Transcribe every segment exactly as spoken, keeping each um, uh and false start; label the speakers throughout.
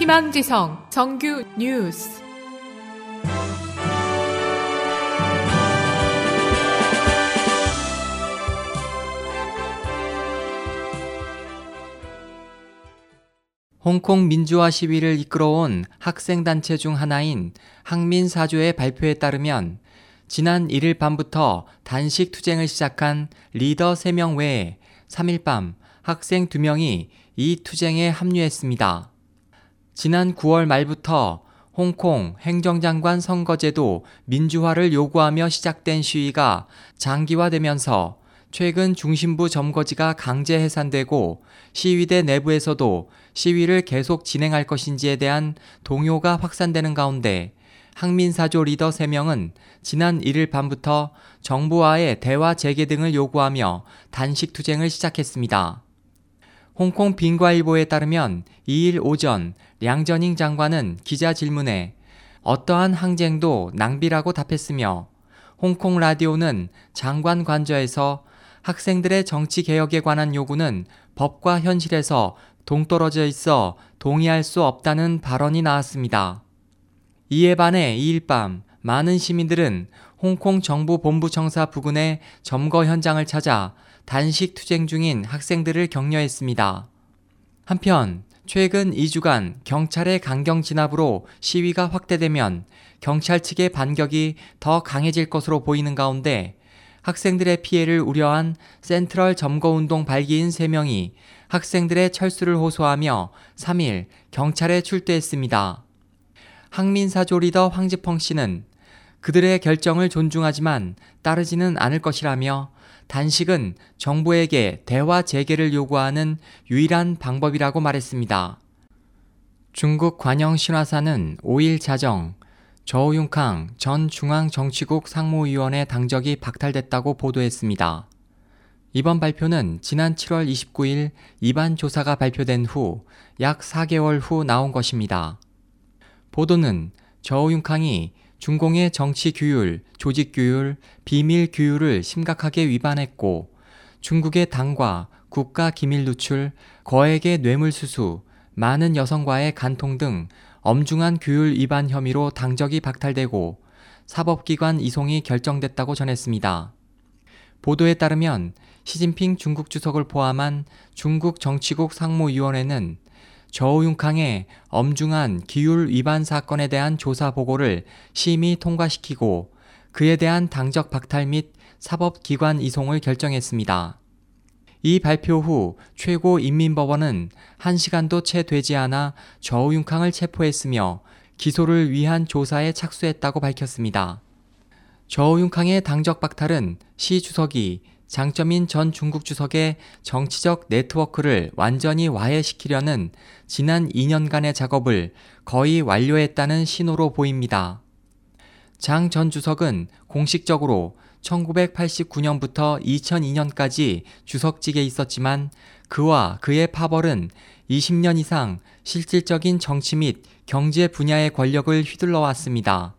Speaker 1: 희망지성 정규 뉴스.
Speaker 2: 홍콩 민주화 시위를 이끌어온 학생단체 중 하나인 학민사조의 발표에 따르면 지난 일 일 밤부터 단식 투쟁을 시작한 리더 세 명 외에 삼 일 밤 학생 두 명이 이 투쟁에 합류했습니다. 지난 구월 말부터 홍콩 행정장관 선거제도 민주화를 요구하며 시작된 시위가 장기화되면서 최근 중심부 점거지가 강제 해산되고 시위대 내부에서도 시위를 계속 진행할 것인지에 대한 동요가 확산되는 가운데 학민사조 리더 세 명은 지난 일 일 밤부터 정부와의 대화 재개 등을 요구하며 단식 투쟁을 시작했습니다. 홍콩 빈과일보에 따르면 이 일 오전 량저닝 장관은 기자 질문에 어떠한 항쟁도 낭비라고 답했으며 홍콩 라디오는 장관 관저에서 학생들의 정치 개혁에 관한 요구는 법과 현실에서 동떨어져 있어 동의할 수 없다는 발언이 나왔습니다. 이에 반해 이 일 밤 많은 시민들은 홍콩 정부 본부청사 부근의 점거 현장을 찾아 단식 투쟁 중인 학생들을 격려했습니다. 한편 최근 이 주간 경찰의 강경 진압으로 시위가 확대되면 경찰 측의 반격이 더 강해질 것으로 보이는 가운데 학생들의 피해를 우려한 센트럴 점거운동 발기인 세 명이 학생들의 철수를 호소하며 삼 일 경찰에 출두했습니다. 학민사조 리더 황지펑 씨는 그들의 결정을 존중하지만 따르지는 않을 것이라며 단식은 정부에게 대화 재개를 요구하는 유일한 방법이라고 말했습니다. 중국 관영 신화사는 오 일 자정 저우융캉 전 중앙정치국 상무위원의 당적이 박탈됐다고 보도했습니다. 이번 발표는 지난 칠월 이십구일 입안 조사가 발표된 후 약 사 개월 후 나온 것입니다. 보도는 저우융캉이 중공의 정치 규율, 조직 규율, 비밀 규율을 심각하게 위반했고 중국의 당과 국가 기밀 누출, 거액의 뇌물수수, 많은 여성과의 간통 등 엄중한 규율 위반 혐의로 당적이 박탈되고 사법기관 이송이 결정됐다고 전했습니다. 보도에 따르면 시진핑 중국 주석을 포함한 중국 정치국 상무위원회는 저우융캉의 엄중한 기율 위반 사건에 대한 조사 보고를 심의 통과시키고 그에 대한 당적 박탈 및 사법기관 이송을 결정했습니다. 이 발표 후 최고인민법원은 한 시간도 채 되지 않아 저우융캉을 체포했으며 기소를 위한 조사에 착수했다고 밝혔습니다. 저우융캉의 당적 박탈은 시 주석이 장쩌민 전 중국 주석의 정치적 네트워크를 완전히 와해시키려는 지난 이 년간의 작업을 거의 완료했다는 신호로 보입니다. 장 전 주석은 공식적으로 천구백팔십구 년부터 이천이 년까지 주석직에 있었지만 그와 그의 파벌은 이십 년 이상 실질적인 정치 및 경제 분야의 권력을 휘둘러 왔습니다.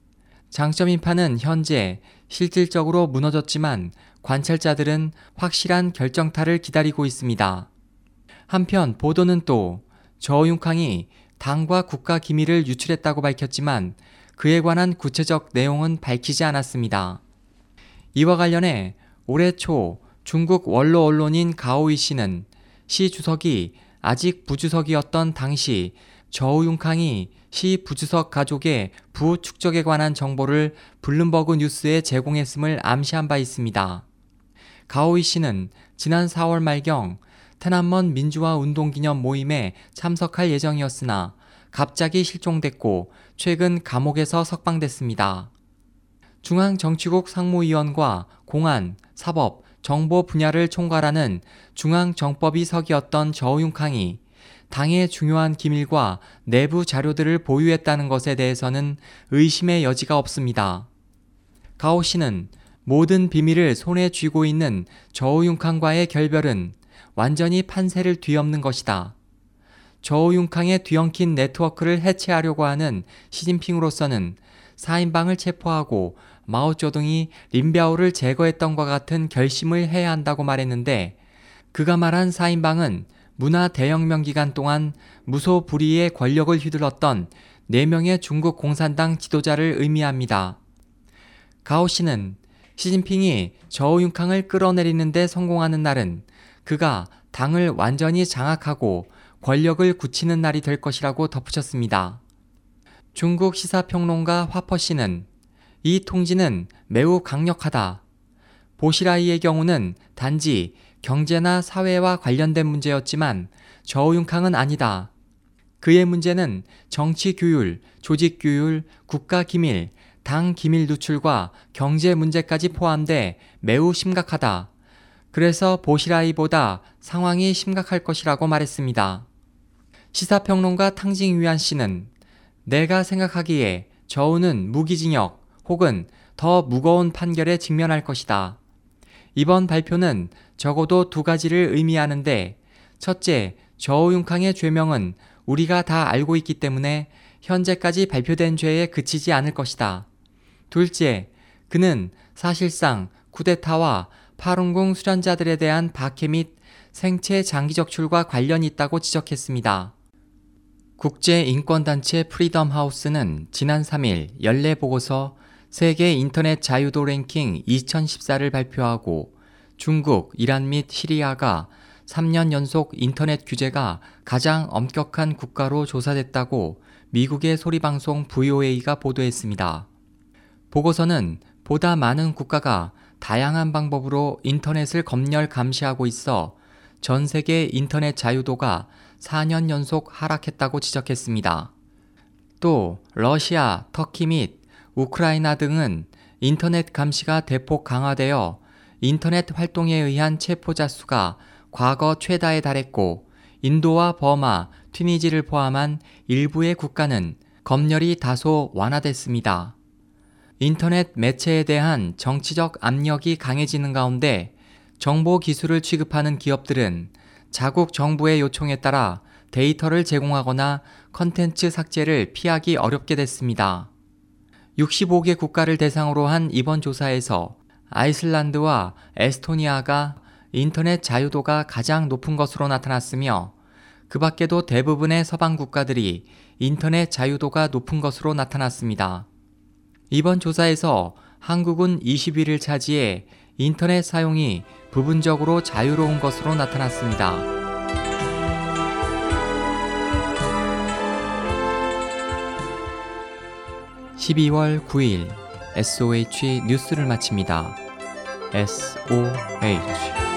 Speaker 2: 장쩌민파는 현재 실질적으로 무너졌지만 관찰자들은 확실한 결정타를 기다리고 있습니다. 한편 보도는 또 저우융캉이 당과 국가 기밀을 유출했다고 밝혔지만 그에 관한 구체적 내용은 밝히지 않았습니다. 이와 관련해 올해 초 중국 원로 언론인 가오이 씨는 시 주석이 아직 부주석이었던 당시 저우융캉이 시 부주석 가족의 부축적에 관한 정보를 블룸버그 뉴스에 제공했음을 암시한 바 있습니다. 가오이 씨는 지난 사월 말경 테난먼 민주화 운동기념 모임에 참석할 예정이었으나 갑자기 실종됐고 최근 감옥에서 석방됐습니다. 중앙정치국 상무위원과 공안, 사법, 정보 분야를 총괄하는 중앙정법위석이었던 저우융캉이 당의 중요한 기밀과 내부 자료들을 보유했다는 것에 대해서는 의심의 여지가 없습니다. 가오 씨는 모든 비밀을 손에 쥐고 있는 저우융캉과의 결별은 완전히 판세를 뒤엎는 것이다. 저우융캉의 뒤엉킨 네트워크를 해체하려고 하는 시진핑으로서는 사 인방을 체포하고 마오쩌둥이 린비아오를 제거했던 것과 같은 결심을 해야 한다고 말했는데 그가 말한 사 인방은 문화 대혁명 기간 동안 무소불위의 권력을 휘둘렀던 네 명의 중국 공산당 지도자를 의미합니다. 가오 씨는 시진핑이 저우융캉을 끌어내리는 데 성공하는 날은 그가 당을 완전히 장악하고 권력을 굳히는 날이 될 것이라고 덧붙였습니다. 중국 시사평론가 화퍼 씨는 이 통지는 매우 강력하다. 보시라이의 경우는 단지 경제나 사회와 관련된 문제였지만 저우융캉은 아니다. 그의 문제는 정치 규율, 조직 규율, 국가 기밀, 당 기밀 누출과 경제 문제까지 포함돼 매우 심각하다. 그래서 보시라이보다 상황이 심각할 것이라고 말했습니다. 시사평론가 탕징위안 씨는 내가 생각하기에 저우는 무기징역 혹은 더 무거운 판결에 직면할 것이다. 이번 발표는 적어도 두 가지를 의미하는데 첫째, 저우융캉의 죄명은 우리가 다 알고 있기 때문에 현재까지 발표된 죄에 그치지 않을 것이다. 둘째, 그는 사실상 쿠데타와 파룬궁 수련자들에 대한 박해 및 생체 장기 적출과 관련이 있다고 지적했습니다. 국제인권단체 프리덤 하우스는 지난 삼 일 연례 보고서 세계 인터넷 자유도 랭킹 이천십사를 발표하고 중국, 이란 및 시리아가 삼 년 연속 인터넷 규제가 가장 엄격한 국가로 조사됐다고 미국의 소리방송 브이오에이가 보도했습니다. 보고서는 보다 많은 국가가 다양한 방법으로 인터넷을 검열 감시하고 있어 전 세계 인터넷 자유도가 사 년 연속 하락했다고 지적했습니다. 또 러시아, 터키 및 우크라이나 등은 인터넷 감시가 대폭 강화되어 인터넷 활동에 의한 체포자 수가 과거 최다에 달했고 인도와 버마, 튀니지를 포함한 일부의 국가는 검열이 다소 완화됐습니다. 인터넷 매체에 대한 정치적 압력이 강해지는 가운데 정보 기술을 취급하는 기업들은 자국 정부의 요청에 따라 데이터를 제공하거나 컨텐츠 삭제를 피하기 어렵게 됐습니다. 육십오 개 국가를 대상으로 한 이번 조사에서 아이슬란드와 에스토니아가 인터넷 자유도가 가장 높은 것으로 나타났으며 그 밖에도 대부분의 서방 국가들이 인터넷 자유도가 높은 것으로 나타났습니다. 이번 조사에서 한국은 이십 위를 차지해 인터넷 사용이 부분적으로 자유로운 것으로 나타났습니다. 십이월 구일 에스오에이치 뉴스를 마칩니다. 에스오에이치